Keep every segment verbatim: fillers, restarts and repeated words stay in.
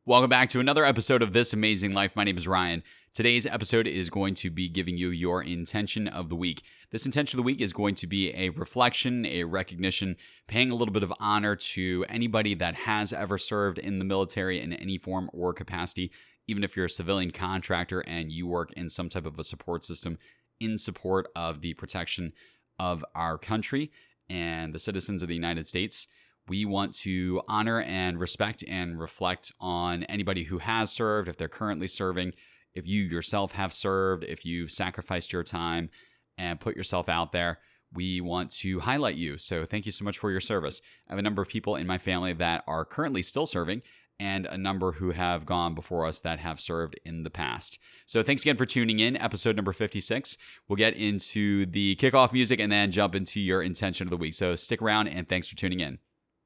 Welcome back to another episode of This Amazing Life. My name is Ryan. Today's episode is going to be giving you your intention of the week. This intention of the week is going to be a reflection, a recognition, paying a little bit of honor to anybody that has ever served in the military in any form or capacity, even if you're a civilian contractor and you work in some type of a support system in support of the protection of our country and the citizens of the United States. We want to honor and respect and reflect on anybody who has served, if they're currently serving, if you yourself have served, if you've sacrificed your time and put yourself out there. We want to highlight you. So thank you so much for your service. I have a number of people in my family that are currently still serving and a number who have gone before us that have served in the past. So thanks again for tuning in. Episode number fifty-six. We'll get into the kickoff music and then jump into your intention of the week. So stick around and thanks for tuning in.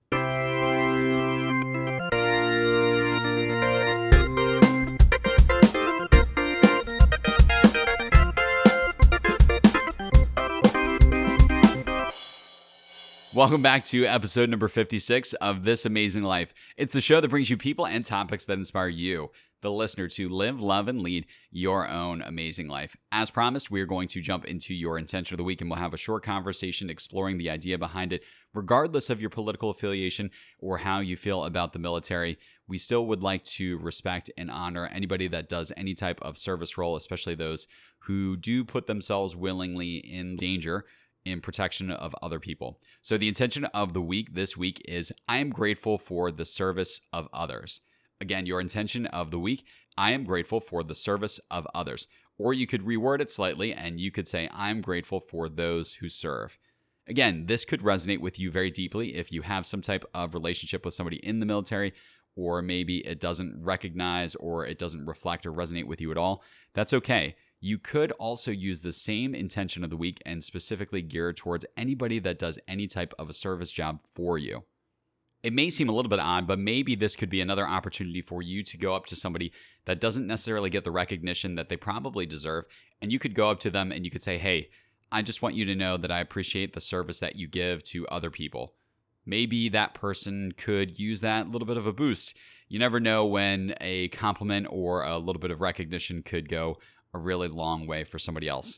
Welcome back to episode number fifty-six of This Amazing Life. It's the show that brings you people and topics that inspire you, the listener, to live, love, and lead your own amazing life. As promised, we are going to jump into your intention of the week, and we'll have a short conversation exploring the idea behind it. Regardless of your political affiliation or how you feel about the military, we still would like to respect and honor anybody that does any type of service role, especially those who do put themselves willingly in danger in protection of other people. So the intention of the week this week is, I am grateful for the service of others. Again, your intention of the week, I am grateful for the service of others. Or you could reword it slightly and you could say, I am grateful for those who serve. Again, this could resonate with you very deeply if you have some type of relationship with somebody in the military, or maybe it doesn't recognize or it doesn't reflect or resonate with you at all. That's okay. You could also use the same intention of the week and specifically gear towards anybody that does any type of a service job for you. It may seem a little bit odd, but maybe this could be another opportunity for you to go up to somebody that doesn't necessarily get the recognition that they probably deserve, and you could go up to them and you could say, hey, I just want you to know that I appreciate the service that you give to other people. Maybe that person could use that little bit of a boost. You never know when a compliment or a little bit of recognition could go a really long way for somebody else.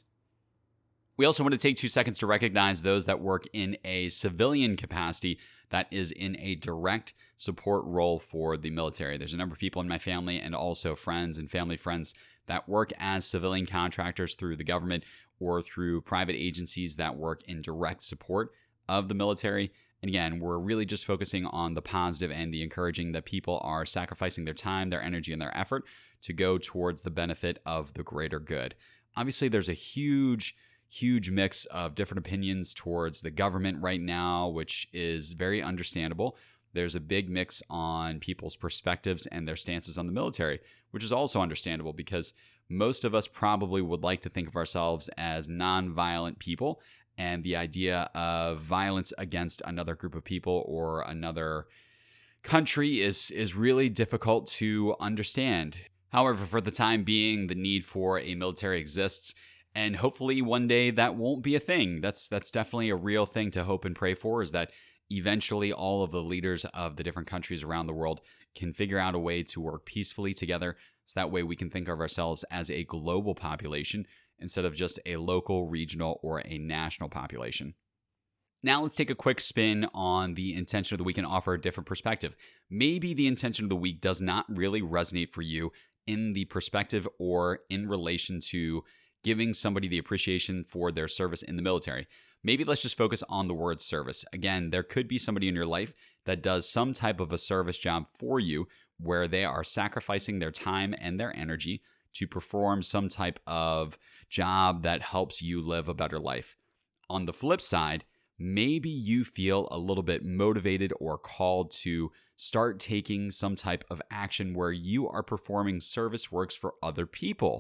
We also want to take two seconds to recognize those that work in a civilian capacity that is in a direct support role for the military. There's a number of people in my family and also friends and family friends that work as civilian contractors through the government or through private agencies that work in direct support of the military. And again, we're really just focusing on the positive and the encouraging that people are sacrificing their time, their energy, and their effort to go towards the benefit of the greater good. Obviously, there's a huge, huge mix of different opinions towards the government right now, which is very understandable. There's a big mix on people's perspectives and their stances on the military, which is also understandable because most of us probably would like to think of ourselves as nonviolent people, and the idea of violence against another group of people or another country is, is really difficult to understand. However, for the time being, the need for a military exists, and hopefully one day that won't be a thing. That's that's definitely a real thing to hope and pray for, is that eventually all of the leaders of the different countries around the world can figure out a way to work peacefully together, so that way we can think of ourselves as a global population instead of just a local, regional, or a national population. Now let's take a quick spin on the intention of the week and offer a different perspective. Maybe the intention of the week does not really resonate for you in the perspective or in relation to giving somebody the appreciation for their service in the military. Maybe let's just focus on the word service. Again, there could be somebody in your life that does some type of a service job for you where they are sacrificing their time and their energy to perform some type of job that helps you live a better life. On the flip side, maybe you feel a little bit motivated or called to start taking some type of action where you are performing service works for other people.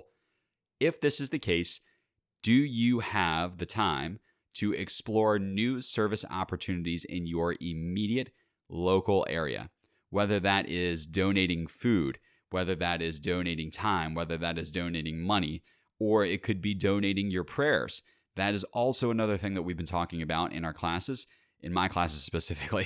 If this is the case, do you have the time to explore new service opportunities in your immediate local area? Whether that is donating food, whether that is donating time, whether that is donating money, or it could be donating your prayers. That is also another thing that we've been talking about in our classes, in my classes specifically,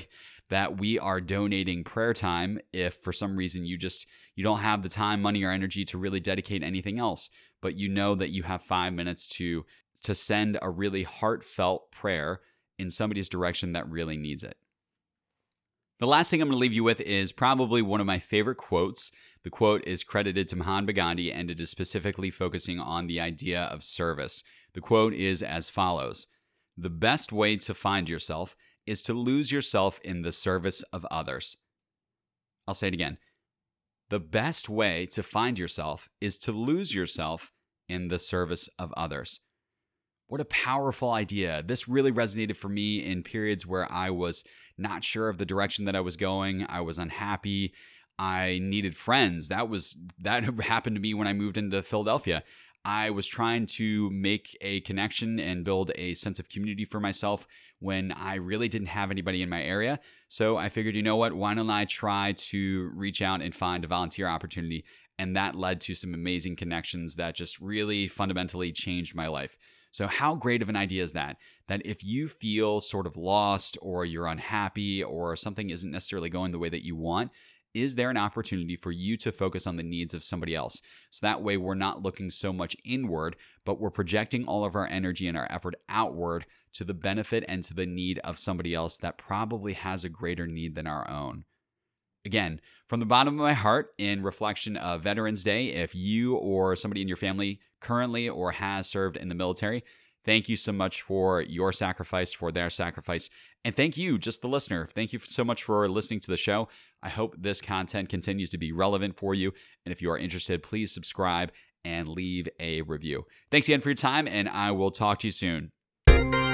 that we are donating prayer time if for some reason you just you don't have the time, money, or energy to really dedicate anything else, but you know that you have five minutes to to send a really heartfelt prayer in somebody's direction that really needs it. The last thing I'm going to leave you with is probably one of my favorite quotes. The quote is credited to Mahatma Gandhi, and it is specifically focusing on the idea of service. The quote is as follows: "The best way to find yourself is to lose yourself in the service of others." I'll say it again. The best way to find yourself is to lose yourself in the service of others. What a powerful idea. This really resonated for me in periods where I was not sure of the direction that I was going. I was unhappy. I needed friends. That was that happened to me when I moved into Philadelphia. I was trying to make a connection and build a sense of community for myself when I really didn't have anybody in my area. So I figured, you know what, why don't I try to reach out and find a volunteer opportunity? And that led to some amazing connections that just really fundamentally changed my life. So how great of an idea is that? That if you feel sort of lost or you're unhappy or something isn't necessarily going the way that you want, is there an opportunity for you to focus on the needs of somebody else? So that way we're not looking so much inward, but we're projecting all of our energy and our effort outward to the benefit and to the need of somebody else that probably has a greater need than our own. Again, from the bottom of my heart, in reflection of Veterans Day, if you or somebody in your family currently or has served in the military, thank you so much for your sacrifice, for their sacrifice. And thank you, just the listener. Thank you so much for listening to the show. I hope this content continues to be relevant for you. And if you are interested, please subscribe and leave a review. Thanks again for your time, and I will talk to you soon.